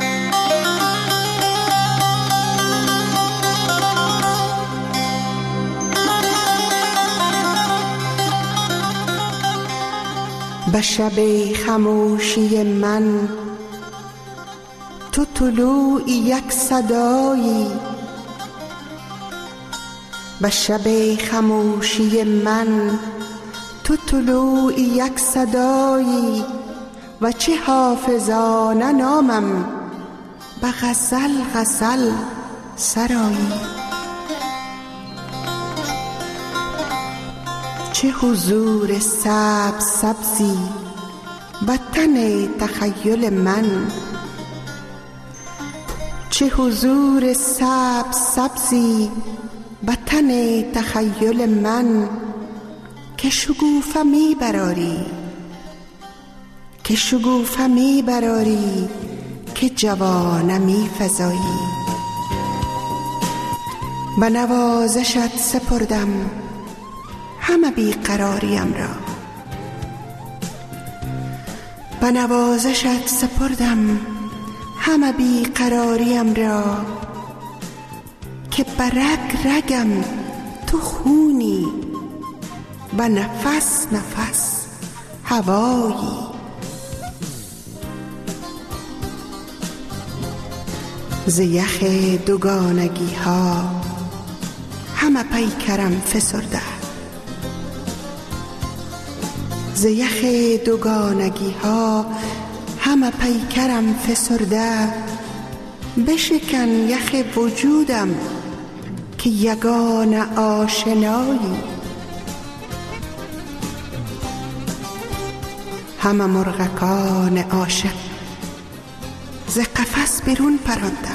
F: به شب خموشی من تو طلوع یک صدایی، به شب خموشی من تو طلوع یک صدایی و چه حافظانه نامم به غزل غزل سرایی. چه حضور سبز سبزی وطن تخیل من، چه حضور سبز سبزی وطن تخیل من، که شگوفه می براری، که شگوفه می براری، که جوانه می فزایی. به نوازشت سپردم همه بیقراریم را، به نوازشت سپردم همه بیقراریم را، که برگ رگم تو خونی و نفس نفس هوایی. ز یخ دوگانگی ها همه پیکرم فسرده، ز یخ دوگانگی ها همه پیکرم فسرده. بشکن یخ وجودم که یگانه آشنایی. همه مرغکان عاشق ز قفس بیرون پراندم،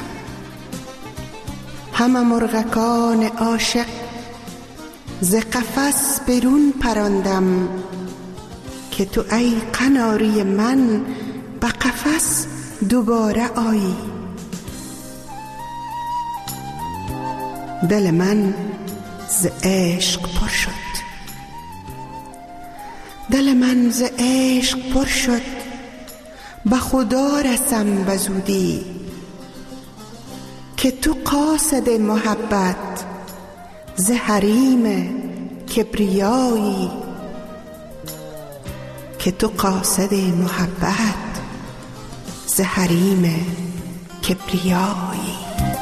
F: همه مرغکان عاشق ز قفس بیرون پراندم، که تو ای قناری من به قفس دوباره آیی. دل من ز عشق پر شد، دل من ز عشق پر شد، به خدا رسم به زودی، که تو قاصد محبت ز حریم کبریایی، که تو قاصد محبت ز حریم کبریایی.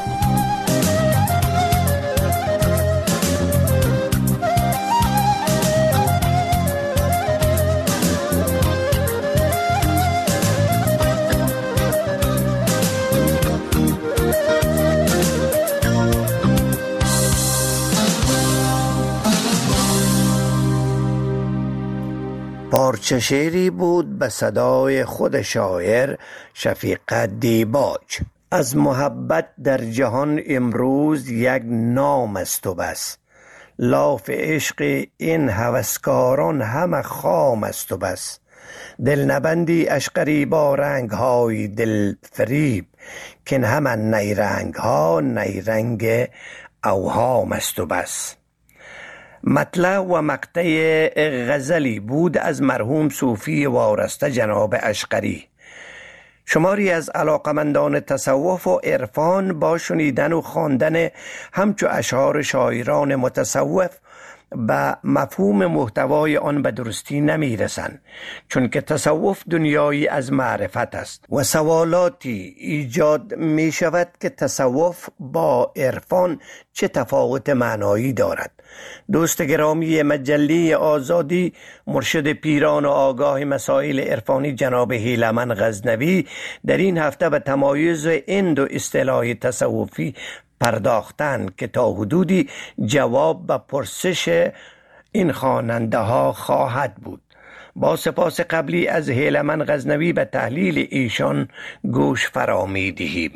D: پارچه شعری بود به صدای خود شاعر شفیق دیباج. از محبت در جهان امروز یک نام است و بس، لاف عشق این هوسکاران همه خام است و بس. دل نبندی اشقری با رنگ های دل فریب، که همه نیرنگ ها نیرنگ اوهام است و بس. مطلع و مقطع غزلی بود از مرحوم صوفی وارسته جناب اشقری. شماری از علاقمندان تصوف و عرفان با شنیدن و خواندن همچو اشعار شاعران متصوف به مفهوم محتوای آن به درستی نمی رسند، چون که تصوف دنیایی از معرفت است و سوالاتی ایجاد می شود که تصوف با عرفان چه تفاوت معنایی دارد. دوست گرامی مجله آزادی، مرشد پیران و آگاه مسائل عرفانی جناب هیلمن غزنوی در این هفته به تمایز این دو اصطلاح تصوفی پرداختن که تا حدودی جواب به پرسش این خواننده ها خواهد بود. با سپاس قبلی از هیلمن غزنوی به تحلیل ایشان گوش فرا می دهیم.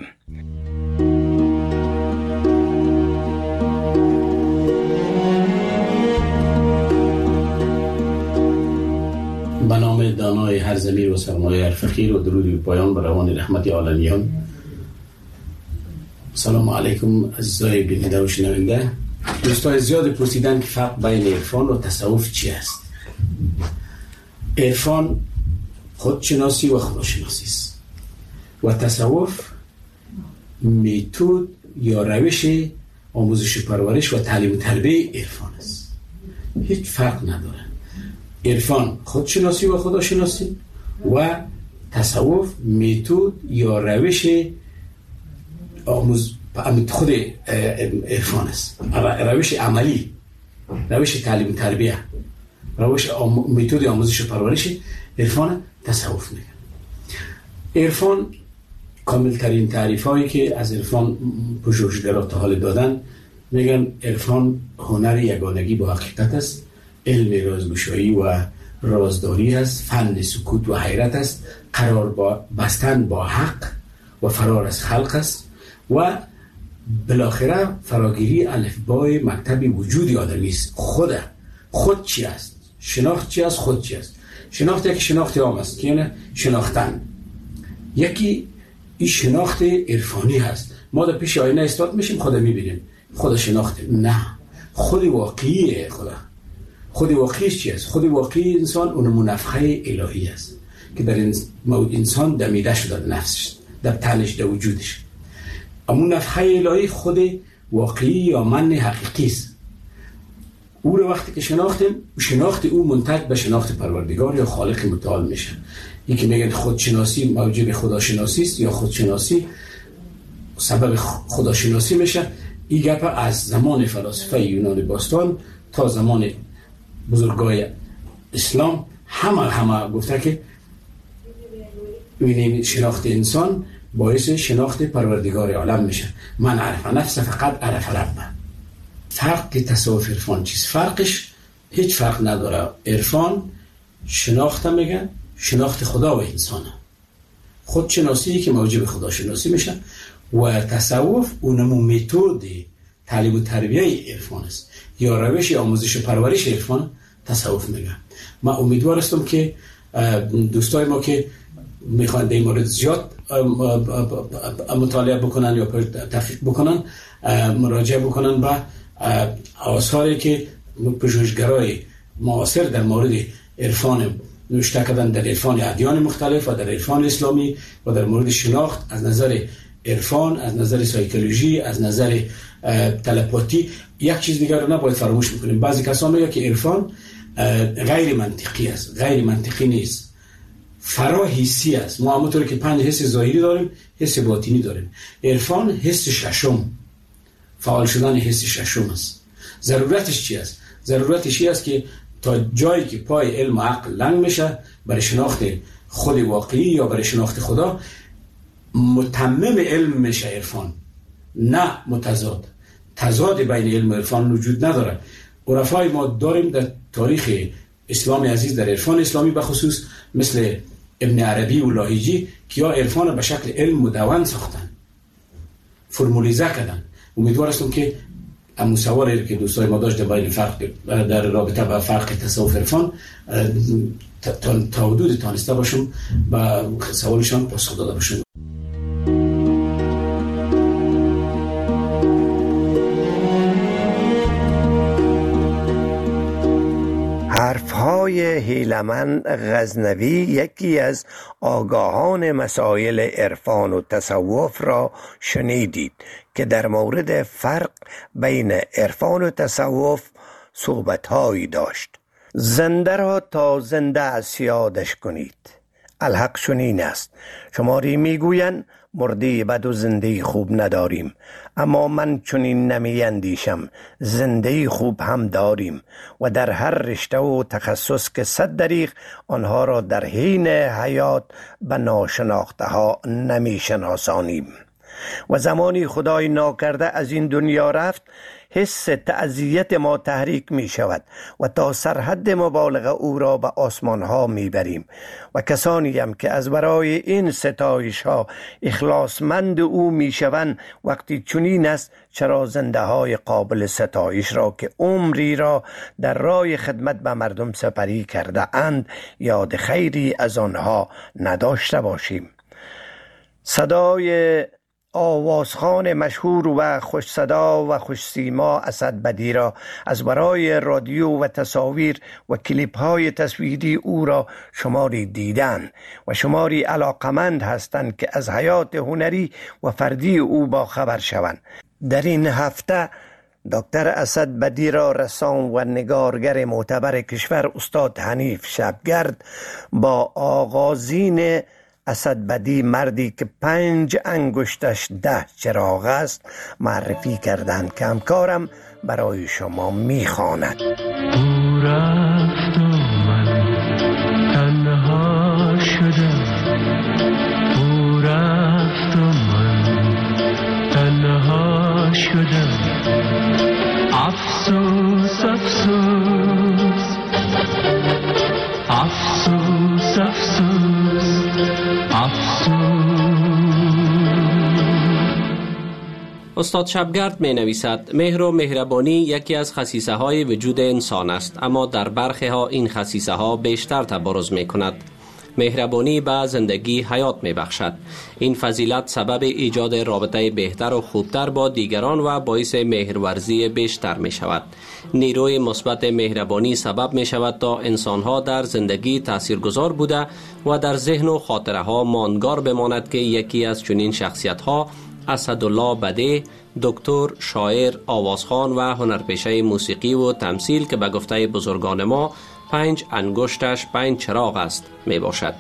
G: به نام دانای هر ضمیر و سرمایه هر فقیر و درودی پایان بر روان رحمت عالمیان. سلام علیکم عزیزای بیننده و شنونده. دوستان زیاد پرسیدن که فرق بین عرفان و تصوف چی است؟ عرفان خودشناسی و خداشناسی است و تصوف میتود یا روش آموزش پرورش و تعلیم و تربیه عرفان است. هیچ فرق نداره. عرفان خودشناسی و خداشناسی و تصوف میتود یا روش آموز خود عرفان است، روش عملی، روش تعلیم تربیه، روش آم... میتود آموزش پرورش عرفان تصوف میگن. عرفان کامل ترین تعریف هایی که از عرفان پژوهشگران تا حال دادن میگن عرفان هنر یگانگی با حقیقت است علم رازگشایی و رازداری است، فن سکوت و حیرت است، قرار با بستن با حق و فرار از خلق است و بالاخره فراگیری الفبای مکتب وجود آدمی است. خود خود چی است؟ شناخت چی است؟ خود چی است؟ شناخت یکی شناخت عام است که یعنی شناختن، یکی این شناخت عرفانی هست. ما در پیش آینه استاد میشیم، خدا میبینیم، خدا شناخته. نه، خود واقعی خدا. خود واقعیش چی است؟ خود واقعی انسان اون منفخه الهی است که در انسان دمیده شده، در نفسش، در تنش، در وجودش. اما نفخه الهی خود واقعی یا من حقیقی است. او رو وقتی که شناختیم، شناخت او منتج به شناخت پروردگار یا خالق متعال میشه. یکی میگن خودشناسی موجب خداشناسی است یا خودشناسی سبب خداشناسی میشه. این گپ از زمان فلاسفه یونان باستان تا زمان بزرگای اسلام همه همه گفته که ببینیم شناخت انسان باعث شناخت پروردگار عالم میشه. من عرف نفس فقط عرف رب. فرق تصوف عرفان چیست؟ فرقش هیچ فرق نداره. عرفان شناخت میگن شناخت خدا و انسانه، خودشناسی که موجب خداشناسی میشه، و تصوف اونمو متد تعلیم و تربیه عرفان است یا روش آموزش و پرورش عرفان تصوف میگن. من امیدوار هستم که دوستای ما که میخوان در این مورد زیاد مطالعه بکنن یا تحقیق بکنن، مراجعه بکنن به آثاری که پژوهشگرای معاصر در مورد عرفان نوشته کردن، در عرفان ادیان مختلف و در عرفان اسلامی و در مورد شناخت از نظر عرفان، از نظر سایکولوژی، از نظر تلپاتی. یک چیز دیگر رو نباید فراموش میکنیم. بعضی کسان میگن که عرفان غیر منطقی است. غیر منطقی نیست، فرا حسی است. ما همونطور که پنج حس ظاهری داریم، حس باطنی داریم. عرفان حس ششم، فعال شدن حس ششم است. ضرورتش چی است؟ ضرورتش این است که تا جایی که پای علم و عقل لنگ میشه برای شناخت خود واقعی یا برای شناخت خدا، متمم علم میشه عرفان، نه متضاد. تضاد بین علم و عرفان وجود نداره. عرفای ما داریم در تاریخ اسلام عزیز، در عرفان اسلامی به خصوص، مثل ابن عربی و لاهیجی که یا عرفان به شکل علم مدون ساختن، فرمولیزه کردن. امیدوار هستم که همون سوالی که دوستای ما داشت در فرق در رابطه با فرق تصوف عرفان تا, تا حدود تانسته باشم با سوالشان پاسخ داده باشم.
D: حرفهای هیلمن غزنوی یکی از آگاهان مسائل عرفان و تصوف را شنیدید که در مورد فرق بین عرفان و تصوف صحبت‌هایی داشت. زنده را تا زنده از یادش کنید. الحق چنین است. شماری میگویند مرده بد و زنده خوب نداریم، اما من چنین نمی اندیشم. زنده خوب هم داریم و در هر رشته و تخصص که صد دریغ آنها را در حین حیات به ناشناخته ها نمی شناسانیم. و زمانی خدای ناکرده از این دنیا رفت، حس تعزیت ما تحریک می شود و تا سرحد مبالغه او را به آسمان ها می بریم. و کسانی هم که از برای این ستایش ها اخلاصمند او می شوند، وقتی چنین است چرا زنده های قابل ستایش را که عمری را در راه خدمت به مردم سپری کرده اند یاد خیری از آنها نداشته باشیم. صدای آوازخوان مشهور و خوش صدا و خوش سیما اسدبدی را از برای رادیو و تصاویر و کلیپ های تصویری او را شماری دیدن و شماری علاقمند هستند که از حیات هنری و فردی او با خبر شوند. در این هفته دکتر اسدبدی را رسام و نگارگر معتبر کشور استاد حنیف شبگرد با آغازین اسدبدی، مردی که پنج انگشتش ده چراغ است، معرفی کردند که همکارم برای شما میخواند.
L: او رفت و من تنها شدم، او رفت و من تنها شدم. افسوس افسوس
M: استاد شبگرد می نویسد مهر و مهربانی یکی از خصیصه های وجود انسان است، اما در برخی ها این خصیصه ها بیشتر تبارز می کند. مهربانی به زندگی حیات می بخشد. این فضیلت سبب ایجاد رابطه بهتر و خوبتر با دیگران و باعث مهرورزی بیشتر می شود. نیروی مثبت مهربانی سبب می شود تا انسان ها در زندگی تاثیرگذار بوده و در ذهن و خاطره ها ماندگار بماند که یکی از چنین شخصیت ها اسدالله بدی، دکتر، شاعر، آوازخوان و هنرپیشه موسیقی و تمثیل که به گفته بزرگان ما پنج انگشتش پنج چراغ است می باشد.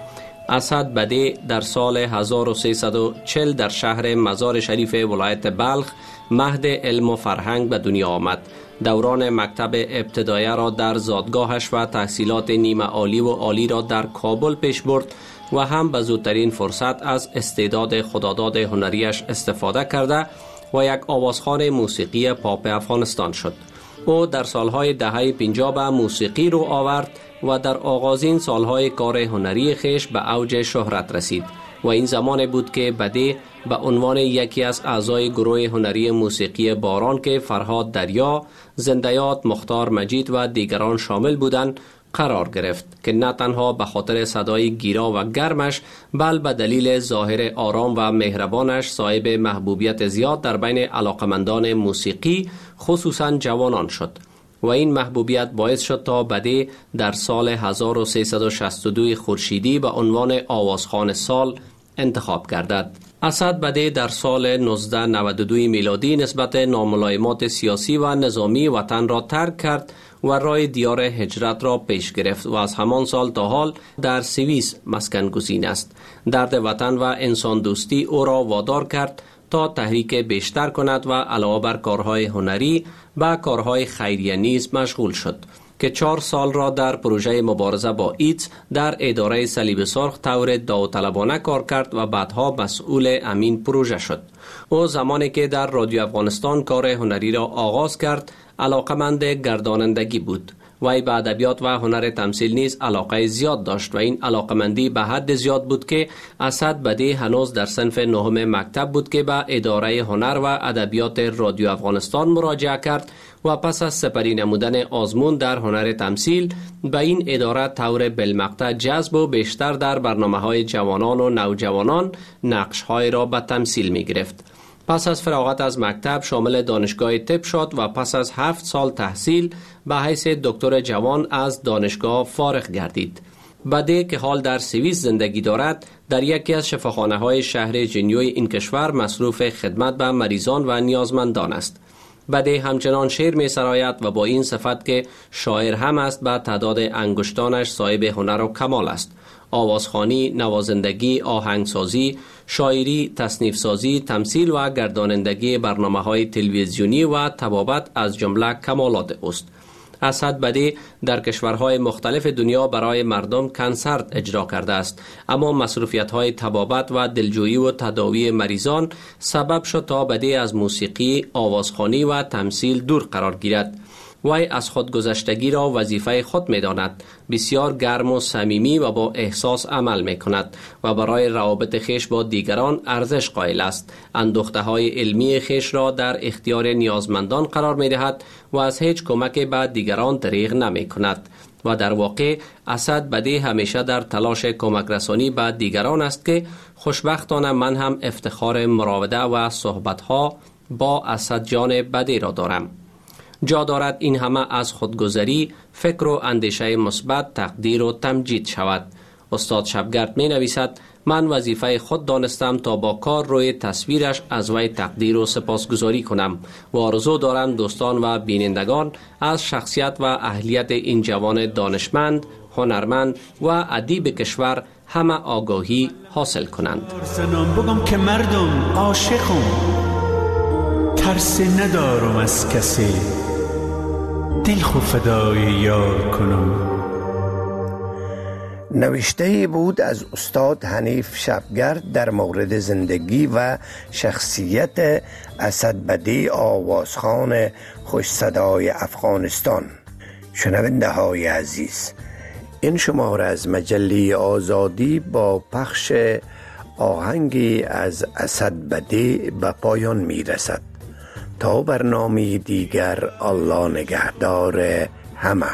M: اسد بدی در سال هزار و سیصد و چهل در شهر مزار شریف ولایت بلخ مهد علم و فرهنگ به دنیا آمد. دوران مکتب ابتدایی را در زادگاهش و تحصیلات نیمه عالی و عالی را در کابل پیش برد و هم به زودترین فرصت از استعداد خداداد هنریش استفاده کرده و یک آوازخوان موسیقی پاپ افغانستان شد. او در سالهای دهه پنجاه به موسیقی رو آورد و در آغازین سالهای کار هنری خیش به اوج شهرت رسید و این زمان بود که بدی به عنوان یکی از اعضای گروه هنری موسیقی باران که فرهاد دریا، زندیات، مختار مجید و دیگران شامل بودند قرار گرفت که نه تنها به خاطر صدای گیرا و گرمش بل به دلیل ظاهر آرام و مهربانش صاحب محبوبیت زیاد در بین علاقمندان موسیقی خصوصا جوانان شد و این محبوبیت باعث شد تا بدی در سال هزار و سیصد و شصت و دو خورشیدی به عنوان آوازخوان سال انتخاب گردد. اسد بدی در سال نوزده صد و نود و دو میلادی نسبت ناملایمات سیاسی و نظامی وطن را ترک کرد و راه دیار هجرت را پیش گرفت و از همان سال تا حال در سوئیس مسکن گزین است. درد وطن و انسان دوستی او را وادار کرد تا تحریک بیشتر کند و علاوه بر کارهای هنری به کارهای خیریه نیز مشغول شد که چهار سال را در پروژه مبارزه با ایدز در اداره صلیب سرخ طور داوطلبانه کار کرد و بعدها مسئول امین پروژه شد. او زمانی که در رادیو افغانستان کار هنری را آغاز کرد علاقمند گردانندگی بود. وی به ادبیات و هنر تمثیل نیز علاقه زیاد داشت و این علاقمندی به حد زیاد بود که اسد بدی هنوز در صنف نهم مکتب بود که به اداره هنر و ادبیات رادیو افغانستان مراجعه کرد و پس از سپری نمودن آزمون در هنر تمثیل به این اداره طور بالمقطع جذب و بیشتر در برنامه‌های جوانان و نوجوانان نقش‌های را به تمثیل می گرفت. پس از فراغت از مکتب شامل دانشگاه طب شد و پس از هفت سال تحصیل به حیث دکتر جوان از دانشگاه فارغ گردید. بدی که حال در سوئیس زندگی دارد در یکی از شفاخانه‌های شهر جنیوی این کشور مصروف خدمت به مریضان و نیازمندان است. بدی همچنان شعر می سراید و با این صفت که شاعر هم است به تعداد انگشتانش صاحب هنر و کمال است. آوازخوانی، نوازندگی، آهنگسازی، شاعری، تصنیف سازی، تمثیل و گردانندگی برنامه‌های تلویزیونی و طبابت از جمله کمالات است. اسد بدی در کشورهای مختلف دنیا برای مردم کنسرت اجرا کرده است، اما مصروفیت‌های طبابت و دلجویی و تداوی مریضان سبب شد تا بدی از موسیقی، آوازخوانی و تمثیل دور قرار گیرد. وی از خودگذشتگی را وظیفه خود می داند. بسیار گرم و صمیمی و با احساس عمل می کند و برای روابط خیش با دیگران ارزش قائل است. اندوخته های علمی خیش را در اختیار نیازمندان قرار می دهد و از هیچ کمک به دیگران دریغ نمی کند. و در واقع اسد بدی همیشه در تلاش کمک رسانی به دیگران است که خوشبختانه من هم افتخار مراوده و صحبت‌ها با اسد جان بدی را دارم. جا دارد این همه از خودگذری، فکر و اندیشه مثبت تقدیر و تمجید شود. استاد شبگرد می نویسد من وظیفه خود دانستم تا با کار روی تصویرش از وی تقدیر و سپاسگزاری کنم و آرزو دارم دوستان و بینندگان از شخصیت و اهلیت این جوان دانشمند، هنرمند و ادیب کشور همه آگاهی حاصل کنند.
L: بگم که مردم عاشقم، ترس ندارم از کسی، دل خو فدای یار کنم.
D: نوشته بود از استاد حنیف شبگرد در مورد زندگی و شخصیت اسد بدی آوازخوان خوش صدای افغانستان. شنونده های عزیز، این شماره از مجله آزادی با پخش آهنگی از اسد بدی به پایان می رسد. تا برنامه دیگر، الله نگهدار همه.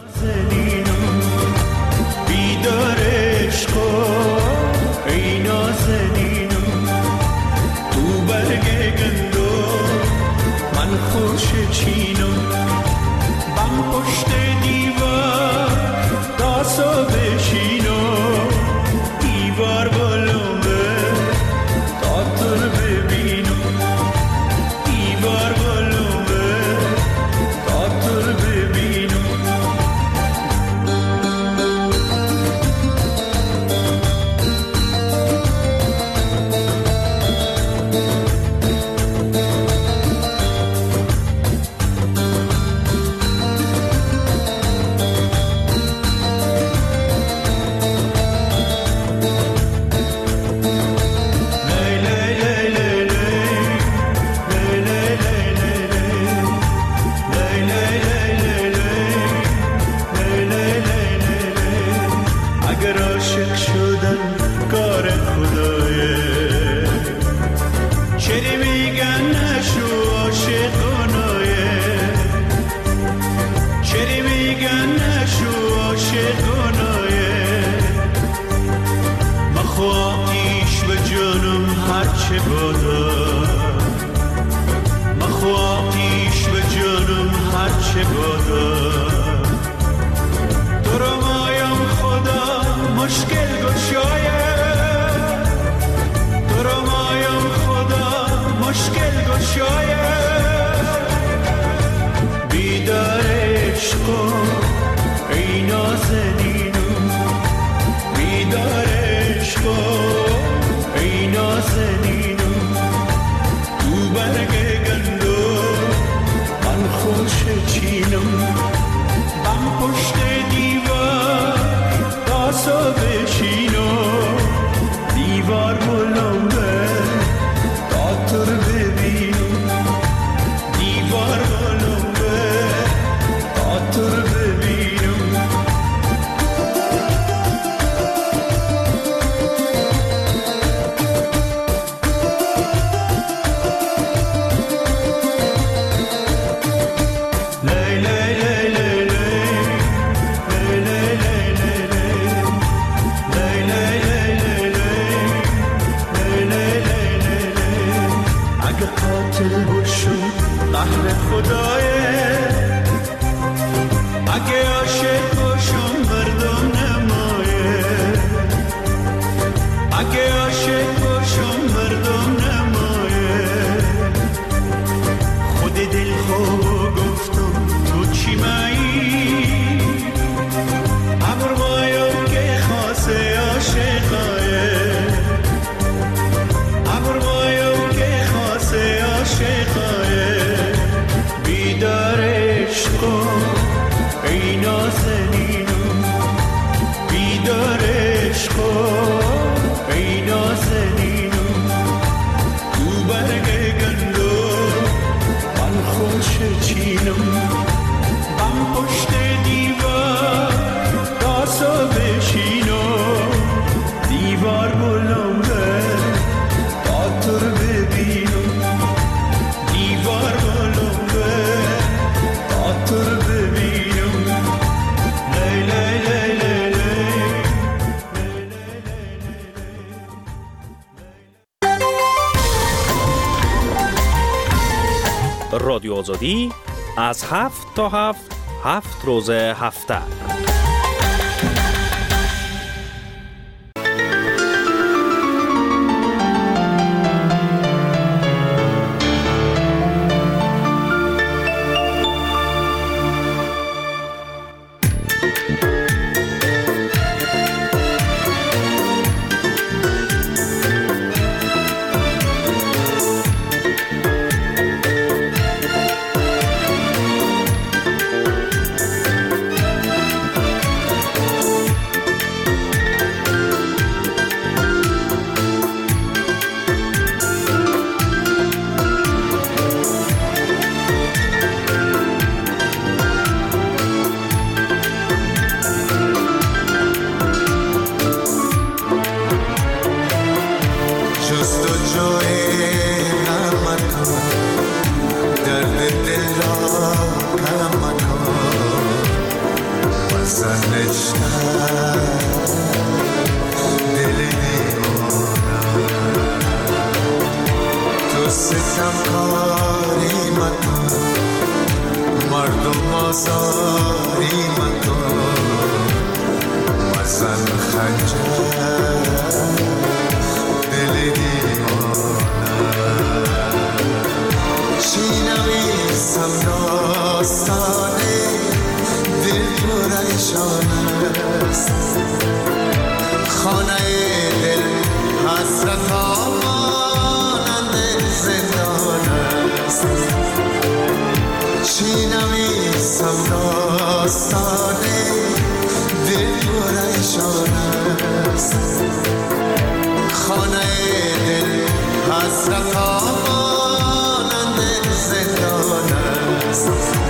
L: بیدار عشق ای نازنینم، تو برگ گندو من خوش چینم، بم پشت دیوار داسو بشینم، دیوار بالومه تا تر ببینم، دیوار بالومه تا تر ببینم.
N: رادیو آزادی از هفت تا هفت هفت روز هفته.
O: بزن خنجر دل دیوانه چی نویسم داستانه دل پریشان است خانه دل حسرت مانند زندان است چی نویسم داستانه دل پریشان است خانه دل حسرت مانند زندان است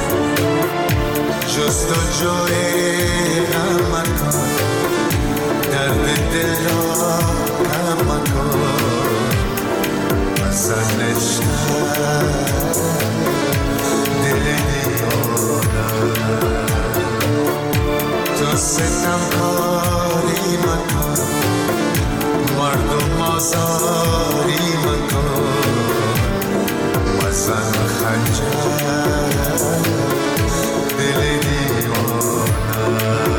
O: جستجوی غم مکن درد دل را کم مکن بزن نشتر دل دیوانه تو ستم کاری مکن مردم آزاری مکن بزن خنجر دل دیوانه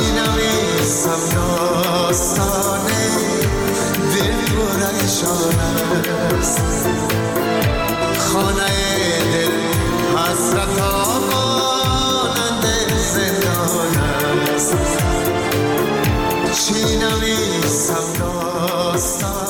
F: داستانه دل پریشان
O: است خانه دل حسرت ها مانند زندان است چی نویسم داستان